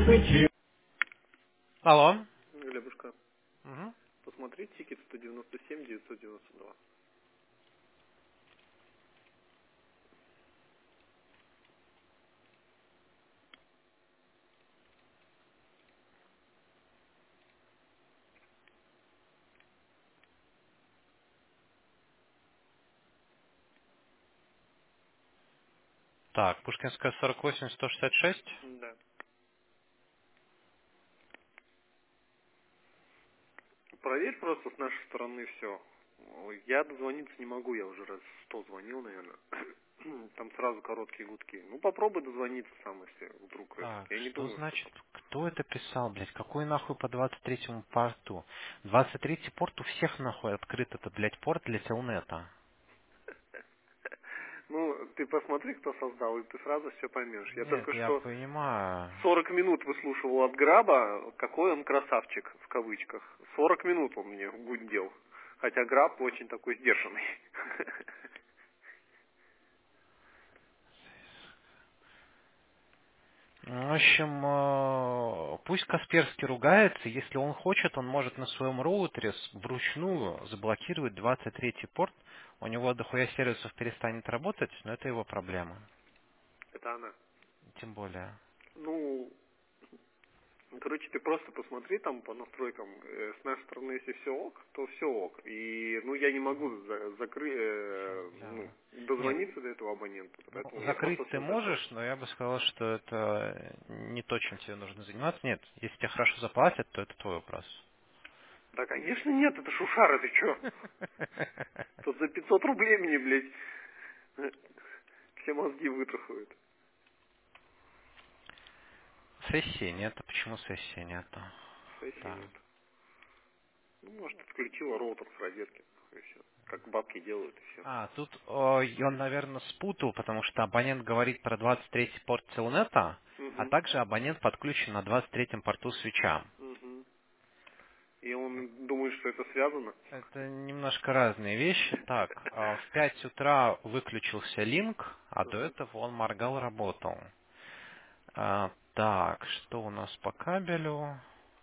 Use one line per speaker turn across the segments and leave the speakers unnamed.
Алло.
Глебушка,
Мгм.
посмотри тикет 197-992.
Так, Пушкинская 48-166.
Да. Проверь просто с нашей стороны все. Я дозвониться не могу, я уже раз 100 звонил, наверное. Там сразу короткие гудки. Ну, попробуй дозвониться сам, если вдруг этот.
Так,
Я не
что
думаю, что
значит,
там.
кто это писал, блядь? Какой нахуй по 23-му порту? 23-й порт у всех нахуй открыт, это, блядь, порт для телнета.
Ну, ты посмотри, кто создал, и ты сразу все поймешь. Я
Нет,
только
я
что
понимаю.
40 минут выслушивал от Граба, какой он красавчик, в кавычках. 40 минут он мне гундел. Хотя Граб очень такой сдержанный.
В общем, пусть Касперский ругается, если он хочет, он может на своем роутере вручную заблокировать 23-й порт. У него дохуя сервисов перестанет работать, но это его проблема.
Это она.
Тем более.
Ну, короче, ты просто посмотри там по настройкам. С нашей стороны, если все ок, то все ок. И, ну, я не могу закрыть,
Сейчас
ну,
гляну. Нет,
дозвониться до этого абонента,
ну,
поэтому я просто
закрыть ты
все закрыл.
можешь, но я бы сказал, что это не то, чем тебе нужно заниматься. Нет, если тебе хорошо заплатят, то это твой вопрос.
Да, конечно, нет, это шушара, ты чё? Тут за 500 рублей мне, блядь, все мозги вытрахают.
Сессии нет, а почему сессии нету?
Сессии
Так.
нет. Ну, может, отключила роутер с розетки, и все. Как бабки делают, и все.
А, тут он, наверное, спутал, потому что абонент говорит про 23-й порт Телнета, а
Угу.
также абонент подключен на 23-м порту свеча.
Угу. И он думает, что это связано?
Это немножко разные вещи. Так, в 5 утра выключился линк, а до
Угу.
этого он моргал, работал. Так, что у нас по кабелю?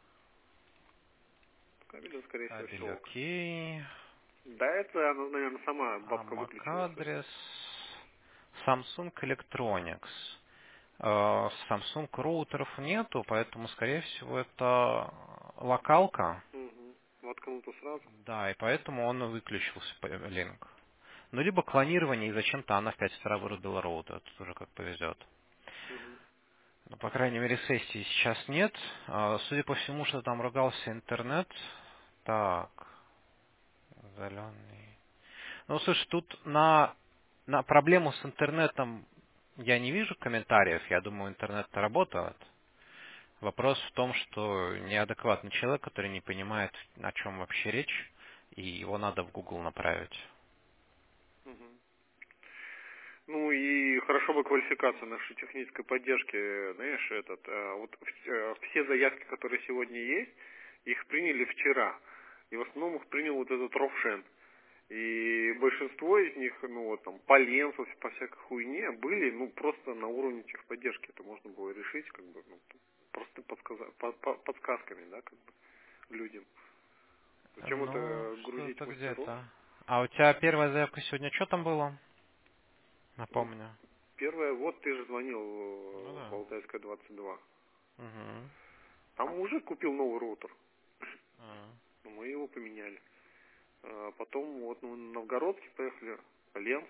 Кабель, скорее всего, все
Кабель
ок.
окей.
Да, это она, наверное, сама бабка выключила все.
MAC-адрес. Samsung Electronics. Samsung роутеров нету, поэтому, скорее всего, это локалка.
Угу. Воткнуто сразу.
Да, и поэтому он выключился, линк. Ну, либо клонирование, и зачем-то она в 5 утра вырубила роутер. Тут уже как повезет.
Угу.
Ну, по крайней мере, сессии сейчас нет. Судя по всему, что там ругался интернет. Так, зеленый. Ну, слушай, тут на проблему с интернетом я не вижу комментариев. Я думаю, интернет работает. Вопрос в том, что неадекватный человек, который не понимает, о чем вообще речь, и его надо в Google направить.
Угу. Ну и хорошо бы квалификация нашей технической поддержки, знаешь, все заявки, которые сегодня есть, их приняли вчера. И в основном их принял вот этот Ровшен. И большинство из них, ну вот там, по Ленсу, по всякой хуйне, были, ну, просто на уровне техподдержки. Это можно было решить, как бы, ну, просто подсказками, да, как бы, людям. Зачем
Ну,
это грузить
что-то
мастеров?
где-то. А у тебя первая заявка сегодня что там было?
Ну,
Напомню.
первое, вот ты же звонил
Ну
в
да.
Алтайская 22.
Угу.
Там мужик купил новый роутер,
А.
но мы его поменяли. Потом вот мы на Новгородский поехали, Ленс.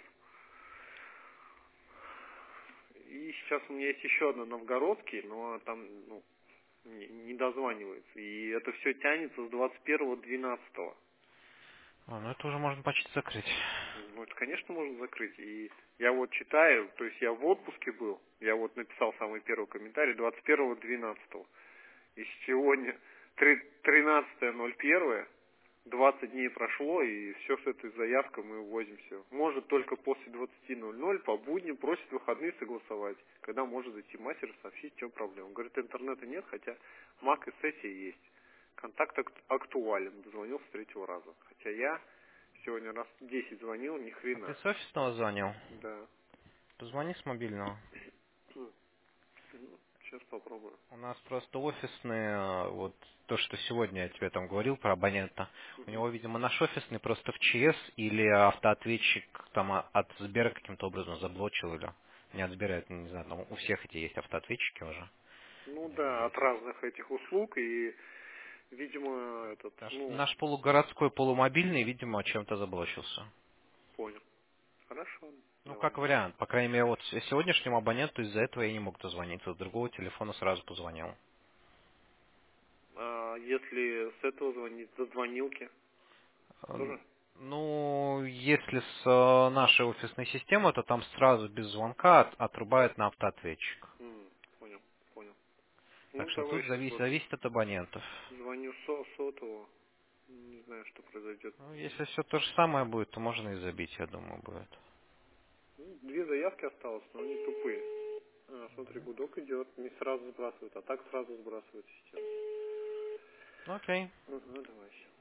И сейчас у меня есть еще одна Новгородский, но там ну, не дозванивается. И это все тянется с 21.12.
Ну это уже можно почти закрыть.
Ну, это, конечно, можно закрыть. И я вот читаю, то есть я в отпуске был, я вот написал самый первый комментарий 21.12. И сегодня 13.01. 20 дней прошло, и все с этой заявкой мы увозим все. Может только после 20:00 по будням просит выходные согласовать, когда может зайти мастер и сообщить, в чем проблема. Говорит, интернета нет, хотя Mac и сессия есть. Контакт актуален, дозвонился с третьего раза. Хотя я сегодня раз 10 звонил, ни
А ты
хрена.
с офисного звонил?
Да.
Позвони с мобильного.
Сейчас сейчас попробую.
У нас просто офисные, вот то, что сегодня я тебе там говорил про абонента, у
Угу.
него, видимо, наш офисный просто в ЧС или автоответчик там от Сбера каким-то образом заблочил или не от Сбера, это не знаю, там у всех эти есть автоответчики уже.
Ну
Они
да, от
есть.
разных этих услуг и, видимо, этот, ну,
Наш полугородской, полумобильный, видимо, чем-то заблочился.
понял. Хорошо,
Ну, как
давай.
вариант. По крайней мере, вот сегодняшнему абоненту из-за этого я не мог дозвониться. С другого телефона сразу позвонил.
А если с этого звонить, за звонилки, тоже?
Ну, если с нашей офисной системы, то там сразу без звонка отрубает на автоответчик.
Понял, понял.
Так
Ну,
что
давай
тут
сейчас вот
зависит от абонентов.
звоню сотового, не знаю, что произойдет.
Ну, если все то же самое будет, то можно и забить, я думаю, будет.
Ну, две заявки осталось, но они тупые. Смотри, гудок идет, не сразу сбрасывают, а так сразу сбрасывают систему.
Окей.
Ага, давай.